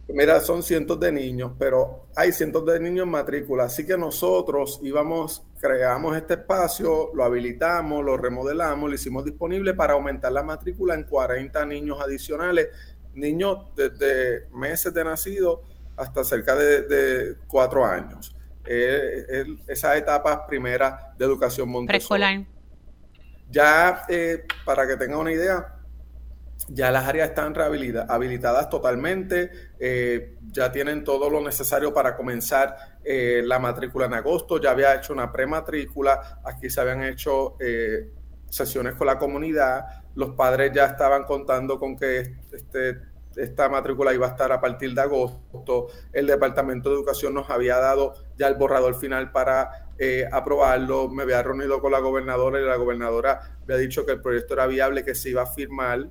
Mira, son cientos de niños, pero hay cientos de niños en matrícula, así que nosotros creamos este espacio, lo habilitamos, lo remodelamos, lo hicimos disponible para aumentar la matrícula en 40 niños adicionales, niños desde meses de nacido hasta cerca de 4 años. Esas etapas primeras de educación Montessori. Preescolar. Ya, para que tengan una idea, ya las áreas están habilitadas totalmente, ya tienen todo lo necesario para comenzar la matrícula en agosto, ya había hecho una prematrícula, aquí se habían hecho sesiones con la comunidad, los padres ya estaban contando con que esta matrícula iba a estar a partir de agosto, el Departamento de Educación nos había dado ya el borrador final para aprobarlo, me había reunido con la gobernadora y la gobernadora había dicho que el proyecto era viable, que se iba a firmar